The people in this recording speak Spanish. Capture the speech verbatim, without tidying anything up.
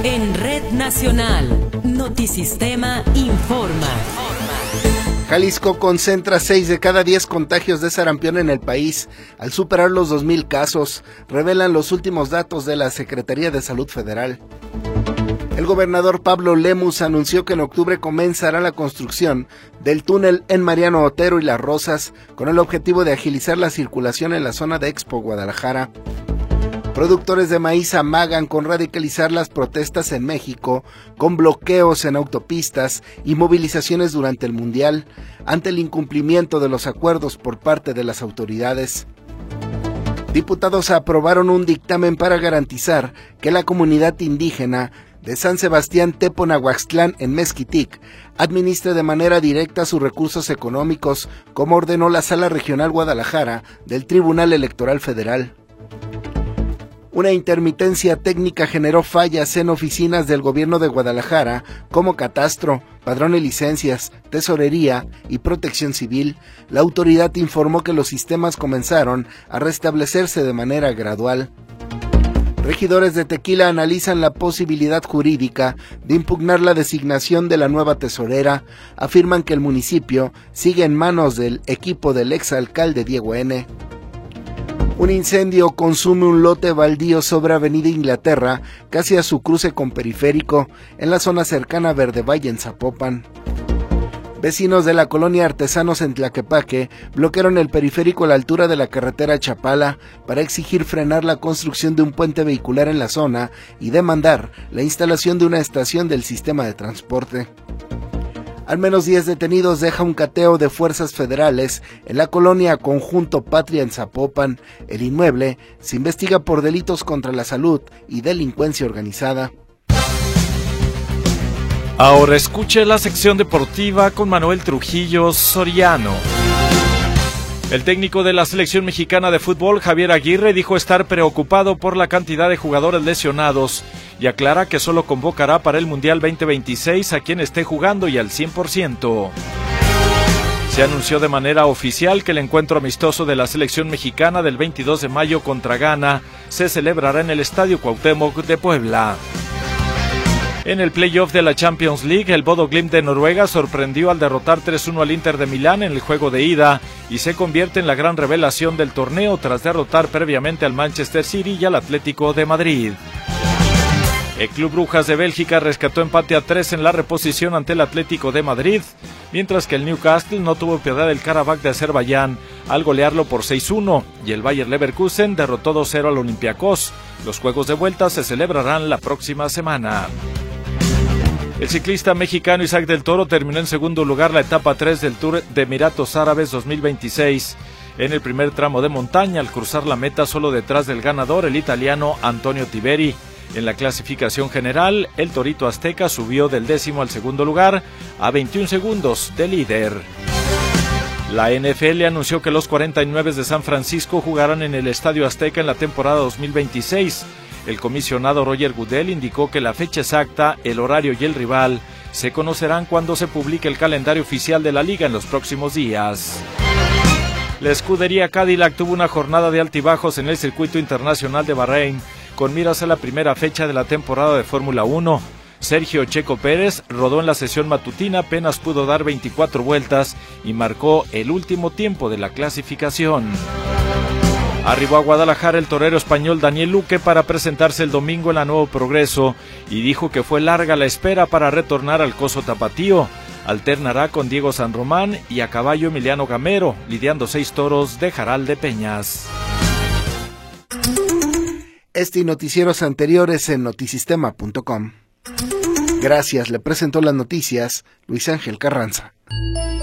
En Red Nacional, Notisistema informa. Jalisco concentra seis de cada diez contagios de sarampión en el país, al superar los dos mil casos, revelan los últimos datos de la Secretaría de Salud Federal. El gobernador Pablo Lemus anunció que en octubre comenzará la construcción del túnel en Mariano Otero y Las Rosas, con el objetivo de agilizar la circulación en la zona de Expo Guadalajara. Productores de maíz amagan con radicalizar las protestas en México, con bloqueos en autopistas y movilizaciones durante el Mundial, ante el incumplimiento de los acuerdos por parte de las autoridades. Diputados aprobaron un dictamen para garantizar que la comunidad indígena de San Sebastián Teponahuaxtlán en Mezquitic administre de manera directa sus recursos económicos, como ordenó la Sala Regional Guadalajara del Tribunal Electoral Federal. Una intermitencia técnica generó fallas en oficinas del gobierno de Guadalajara, como Catastro, Padrón de Licencias, Tesorería y Protección Civil. La autoridad informó que los sistemas comenzaron a restablecerse de manera gradual. Regidores de Tequila analizan la posibilidad jurídica de impugnar la designación de la nueva tesorera. Afirman que el municipio sigue en manos del equipo del exalcalde Diego N. Un incendio consume un lote baldío sobre Avenida Inglaterra, casi a su cruce con Periférico, en la zona cercana a Verde Valle, en Zapopan. Vecinos de la colonia Artesanos en Tlaquepaque bloquearon el periférico a la altura de la carretera Chapala para exigir frenar la construcción de un puente vehicular en la zona y demandar la instalación de una estación del sistema de transporte. Al menos diez detenidos deja un cateo de fuerzas federales en la colonia Conjunto Patria en Zapopan. El inmueble se investiga por delitos contra la salud y delincuencia organizada. Ahora escuche la sección deportiva con Manuel Trujillo Soriano. El técnico de la selección mexicana de fútbol, Javier Aguirre, dijo estar preocupado por la cantidad de jugadores lesionados y aclara que solo convocará para el Mundial veinte veintiséis a quien esté jugando y al cien por ciento. Se anunció de manera oficial que el encuentro amistoso de la selección mexicana del veintidós de mayo contra Ghana se celebrará en el Estadio Cuauhtémoc de Puebla. En el playoff de la Champions League, el Bodo Glimt de Noruega sorprendió al derrotar tres uno al Inter de Milán en el juego de ida y se convierte en la gran revelación del torneo tras derrotar previamente al Manchester City y al Atlético de Madrid. El Club Brujas de Bélgica rescató empate a tres en la reposición ante el Atlético de Madrid, mientras que el Newcastle no tuvo piedad del Karabakh de Azerbaiyán al golearlo por seis uno y el Bayer Leverkusen derrotó dos cero al Olympiacos. Los juegos de vuelta se celebrarán la próxima semana. El ciclista mexicano Isaac del Toro terminó en segundo lugar la etapa tres del Tour de Emiratos Árabes dos mil veintiséis en el primer tramo de montaña, al cruzar la meta solo detrás del ganador, el italiano Antonio Tiberi. En la clasificación general, el Torito Azteca subió del décimo al segundo lugar a veintiún segundos de líder. La N F L anunció que los cuarenta y nueve de San Francisco jugarán en el Estadio Azteca en la temporada dos mil veintiséis. El comisionado Roger Goodell indicó que la fecha exacta, el horario y el rival se conocerán cuando se publique el calendario oficial de la liga en los próximos días. La escudería Cadillac tuvo una jornada de altibajos en el circuito internacional de Bahrein, con miras a la primera fecha de la temporada de Fórmula uno. Sergio Checo Pérez rodó en la sesión matutina, apenas pudo dar veinticuatro vueltas y marcó el último tiempo de la clasificación. Arribó a Guadalajara el torero español Daniel Luque para presentarse el domingo en la Nuevo Progreso y dijo que fue larga la espera para retornar al coso tapatío. Alternará con Diego San Román y a caballo Emiliano Gamero, lidiando seis toros de Jaral de Peñas. Este y noticieros anteriores en notisistema punto com. Gracias, le presentó las noticias Luis Ángel Carranza.